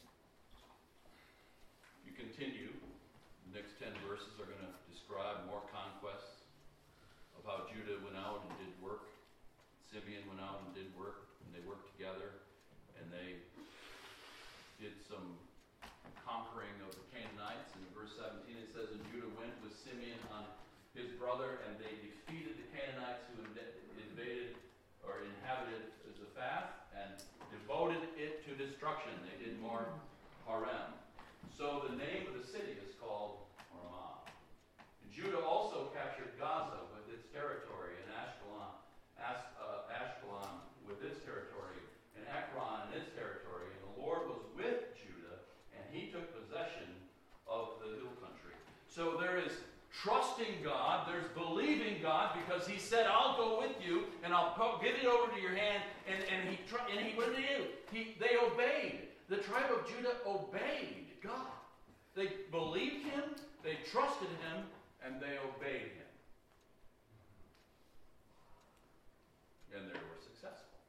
You continue. The next ten verses are going to describe more conquests of how Judah went out and did work. Simeon went out and did work, and they worked together, and they did some conquering of the Canaanites. In verse seventeen it says, and Judah went with Simeon on his brother, and they defeated the Canaanites who invaded or inhabited Zephath and devoted it to destruction. They did more harem. So the name of the city is called Ramah. And Judah also captured Gaza with its territory, and Ashkelon, As, uh, Ashkelon with its territory, and Ekron and its territory. And the Lord was with Judah, and he took possession of the hill country. So there is trusting God, there's believing God, because he said, I'll go with you, and I'll po- give it over to your hand. And, and he tr- and he what did he do? He, they obeyed. The tribe of Judah obeyed God. They believed him, they trusted him, and they obeyed him. And they were successful.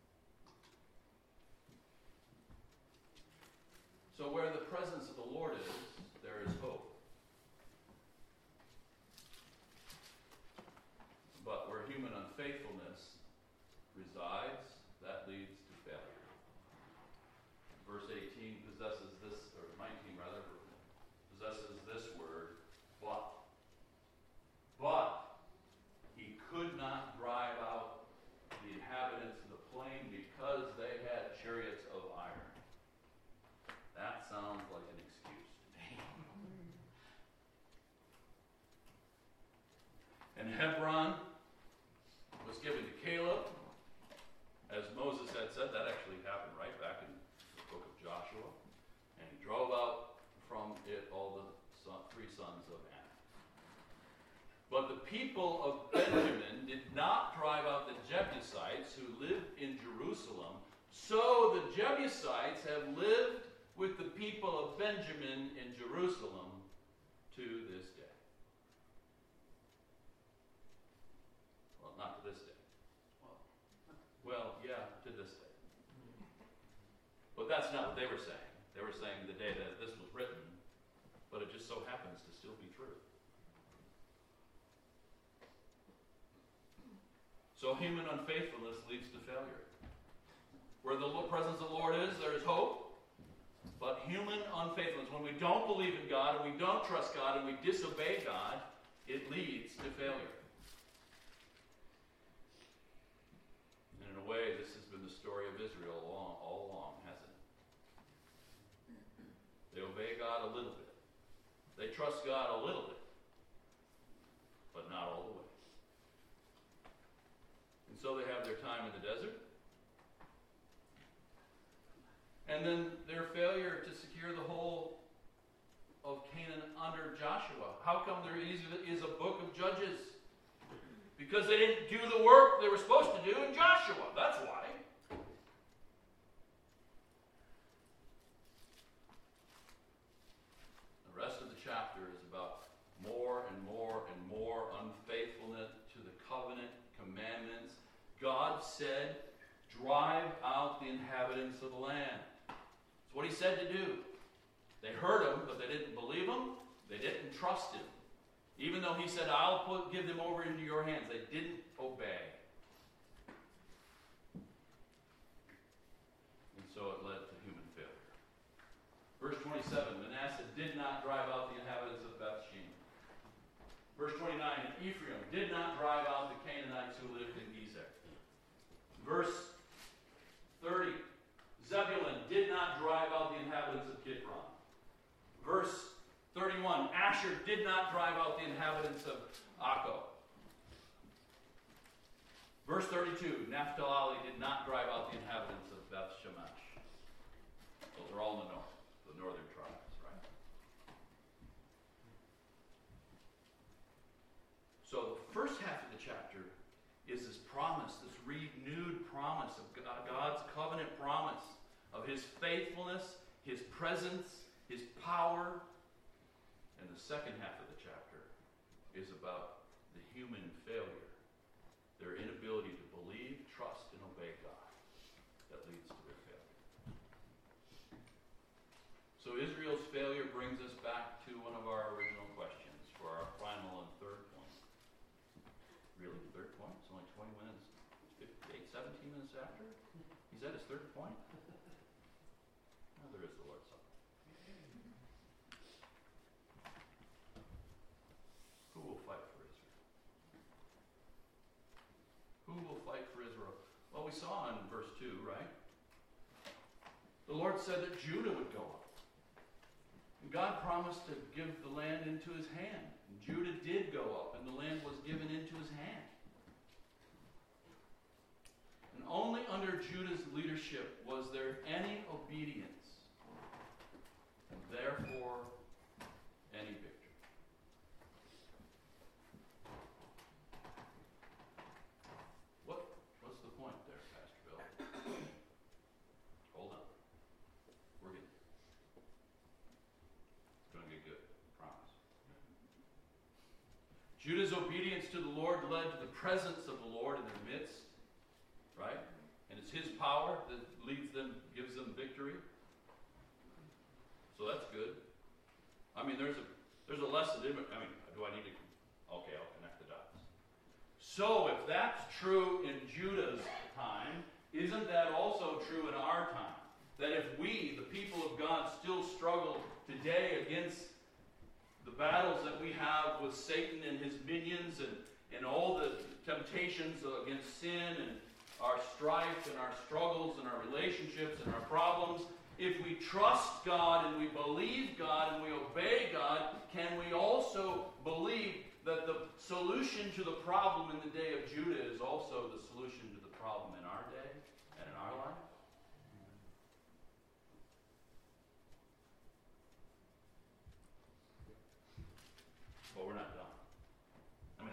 So where the presence of the Lord is, there is hope. But where human unfaithfulness resides, that leads to failure. Verse eighteen possesses this, or nineteen rather, possesses this word, but. But he could not drive out the inhabitants of the plain because they had chariots of iron. That sounds like an excuse to me. And Hebron was given to Caleb. As Moses had said, that actually happened right back in the book of Joshua. And he drove out from it all the son, three sons of Anak. But the people of Benjamin did not drive out the Jebusites who lived in Jerusalem. So the Jebusites have lived with the people of Benjamin in Jerusalem to this day. Well, not to this day. Well, yeah, to this day. But that's not what they were saying. They were saying the day that this was written, but it just so happens to still be true. So human unfaithfulness leads to failure. Where the presence of the Lord is, there is hope. But human unfaithfulness, when we don't believe in God and we don't trust God and we disobey God, it leads to failure. And in a way, this has been the story of Israel all, all along, hasn't it? They obey God a little bit. They trust God a little bit, but not all the way. And so they have their time in the desert. And then their failure to secure the whole of Canaan under Joshua. How come there is, is a book of Judges? Because they didn't do the work they were supposed to do in Joshua. That's why. The rest of the chapter is about more and more and more unfaithfulness to the covenant commandments. God said, drive out the inhabitants of the land. It's what he said to do. They heard him, but they didn't believe him. They didn't trust him. Even though he said, I'll put, give them over into your hands, they didn't obey. And so it led to human failure. Verse twenty-seven, Manasseh did not drive out the inhabitants of Bethshean. Verse twenty-nine, Ephraim did not drive out the Canaanites who lived in Gezer. Verse thirty, Zebulun did not drive out the inhabitants of Kidron. Verse thirty-one, Asher did not drive out the inhabitants of Akko. Verse thirty-two, Naphtali did not drive out the inhabitants of Beth Shemesh. Those are all in the north, the northern tribes, right? So the first half of the chapter is this promise, this renewed promise of God's covenant promise of his faithfulness, his presence, his power. And the second half of the chapter is about the human failure, their inability to believe, trust, and obey God that leads to their failure. So Israel's failure brings us back to one of our original questions for our final and third point. Really? Third point? It's only twenty minutes, fifteen, seventeen minutes after? He's at his third point? No, there is the Lord's Supper. Who will fight for Israel? Who will fight for Israel? Well, we saw in verse two, right? The Lord said that Judah would go up. And God promised to give the land into his hand. And Judah did go up, and the land was given into his hand. And only under Judah's leadership was there any obedience, and therefore any victory. What, what's the point there, Pastor Bill? Hold on. We're getting It's going to get good, I promise. Judah's obedience to the Lord led to the presence of the Lord in their midst, right? And it's his power that leads them, gives them victory. So that's good. I mean, there's a there's a lesson in it. I mean, do I need to? Okay, I'll connect the dots. So if that's true in Judah's time, isn't that also true in our time? That if we, the people of God, still struggle today against the battles that we have with Satan and his minions and, and all the temptations against sin and our strife and our struggles and our relationships and our problems, if we trust God and we believe God and we obey God, can we also believe that the solution to the problem in the day of Judah is also the solution to the problem in our day and in our life? Well, we're not done. I mean,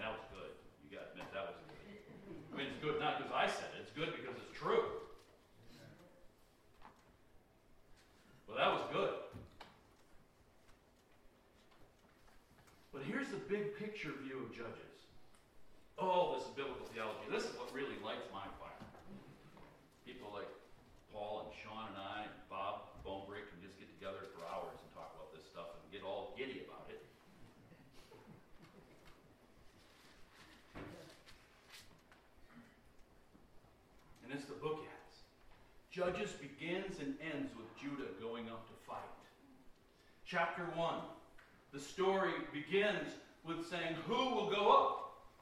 But here's the big picture view of Judges. Oh, this is biblical theology. This is what really lights my fire. People like Paul and Sean and I and Bob Bonebrick can just get together for hours and talk about this stuff and get all giddy about it. And it's the bookends. Judges begins and ends with Judah going up to fight. Chapter one, the story begins with saying, who will go up?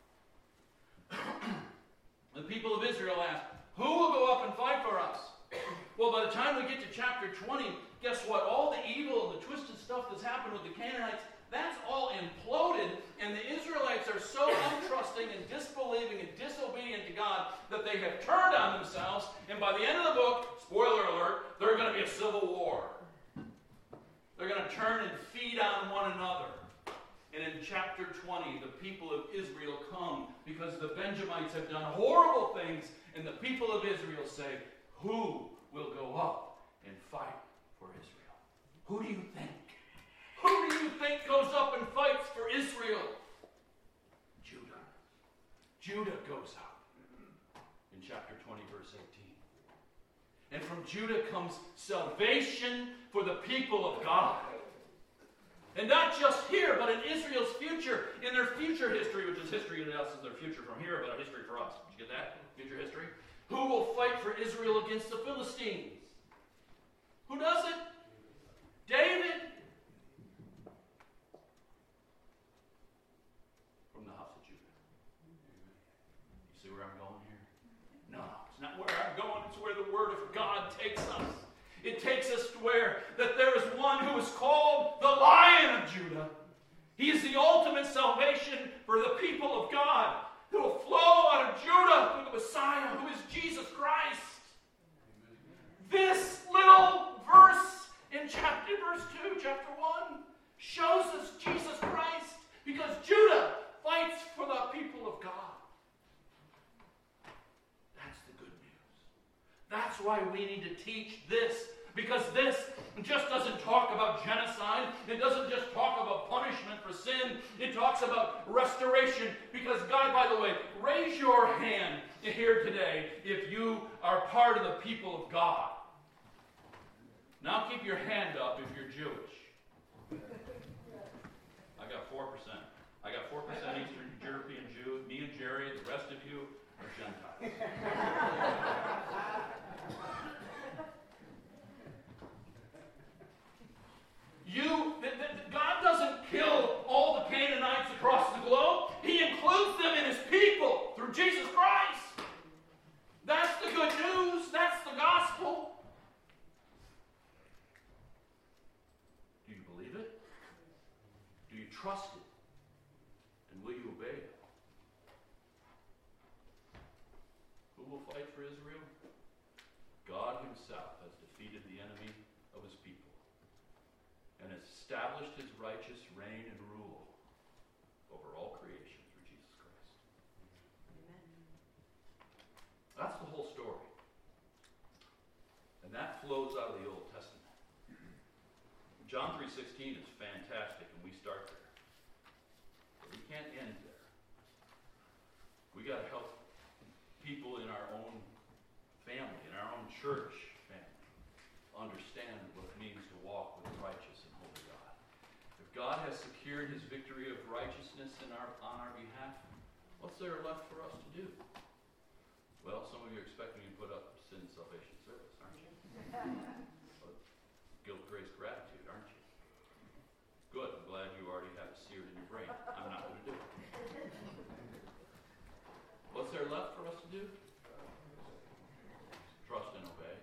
The people of Israel ask, who will go up and fight for us? Well, by the time we get to chapter twenty, guess what? All the evil and the twisted stuff that's happened with the Canaanites, that's all imploded, and the Israelites are so untrusting and disbelieving and disobedient to God that they have turned on themselves, and by the end of the book, spoiler alert, there's going to be a civil war. They're going to turn and feed on one another. And in chapter twenty, the people of Israel come because the Benjamites have done horrible things, and the people of Israel say, who will go up and fight for Israel? Who do you think? Who do you think goes up and fights for Israel? Judah. Judah goes up in chapter twenty, verse eighteen. And from Judah comes salvation for the people of God. And not just here, but in Israel's future, in their future history, which is history to us is their future from here, but a history for us. Did you get that? Future history. Who will fight for Israel against the Philistines? Who does it? David. From the house of Judah. You see where I'm going here? No, it's not where I'm going. It's where the Word of God takes us. It takes us to where that there is one who is called the Lion of Judah. He is the ultimate salvation for the people of God, who will flow out of Judah through the Messiah, who is Jesus Christ. This little verse in chapter verse two, chapter one, shows us Jesus Christ, because Judah fights for the people of God. That's the good news. That's why we need to teach this. Because this just doesn't talk about genocide. It doesn't just talk about punishment for sin. It talks about restoration. Because God, by the way, raise your hand here today if you are part of the people of God. Now keep your hand up if you're Jewish. I got four percent. I got four percent Eastern European Jew. Me and Jerry, the rest of you are Gentiles. You, th- th- God doesn't kill all the Canaanites across the globe. He includes them in his people through Jesus Christ. That's the good news. That's the gospel. Do you believe it? Do you trust it? And will you obey it? Who will fight for Israel? God himself has defeated the enemy of his people and established his righteous reign and rule over all creation through Jesus Christ. Amen. That's the whole story. And that flows out of the Old Testament. John three sixteen is fantastic, and we start there. But we can't end there. We got to help people in our own family, in our own church family, understand what it means to walk with righteous and holy God. If God has secured his victory of righteousness in our, on our behalf, what's there left for us to do? Well, some of you are expecting me to put up sin salvation service, aren't you? But guilt, grace, gratitude, aren't you? Good. I'm glad you already have it seared in your brain. I'm not going to do it. What's there left for us to do? Trust and obey.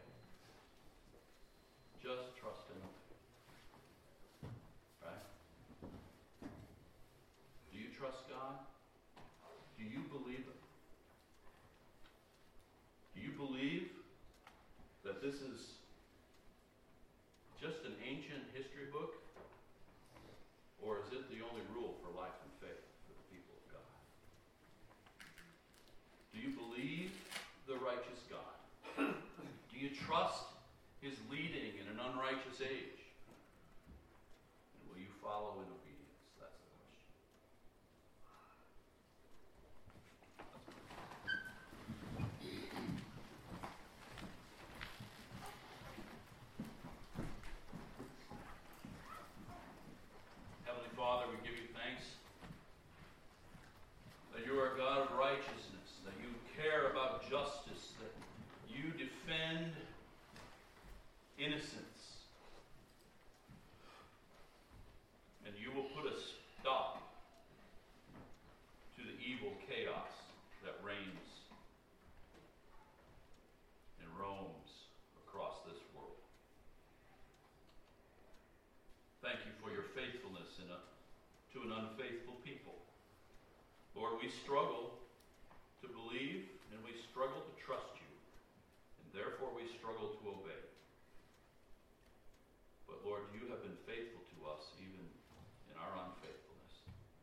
Just trust and obey. Right? Do you trust God? Do you believe it? Do you believe that this is just an ancient history book? Or is it the only rule for life and faith for the people of God? Do you believe the righteous God? Do you trust his leading in an unrighteous age? And will you follow in obedience? That's the question. faithfulness in a, to an unfaithful people. Lord, we struggle to believe and we struggle to trust you, and therefore we struggle to obey. But Lord, you have been faithful to us even in our unfaithfulness.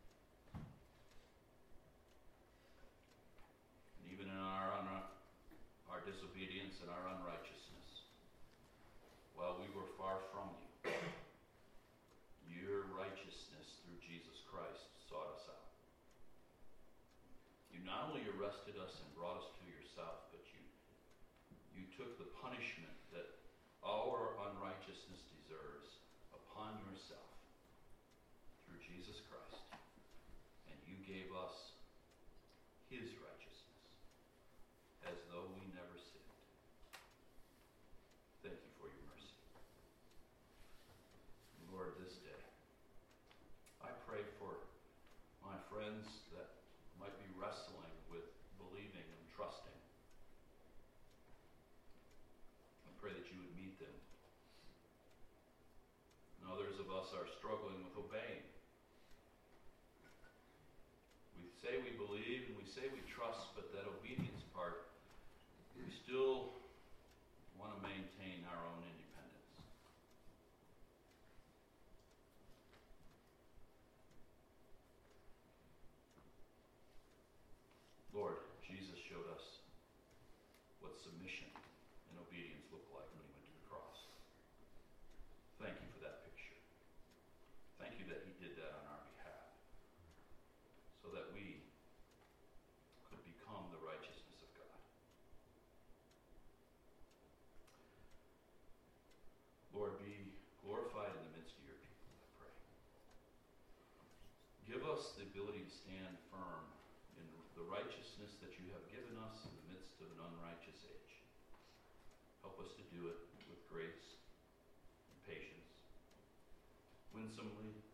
And even in our, un- our disobedience and our unrighteousness, while we were far from you, your righteousness through Jesus Christ sought us out. You not only arrested us and brought us to yourself, but you, you took the punishment that our unrighteousness deserves upon yourself through Jesus Christ. And you gave us his righteousness as though we never sinned. Thank you for your mercy. Lord, this day, I pray for my friends that might be wrestling with believing and trusting. I pray that you would meet them. And others of us are struggling with obeying. We say we believe and we say we trust, but that obedience part, we still want to maintain our own independence. Lord, Jesus showed us what submission and obedience looked like when he went to the cross. Thank you for that picture. Thank you that he did that on our behalf, so that we could become the righteousness of God. Lord, be glorified in the midst of your people, I pray. Give us the ability to stand firm in the righteousness that you have given us in the midst of an unrighteous age. Help us to do it with grace and patience, winsomely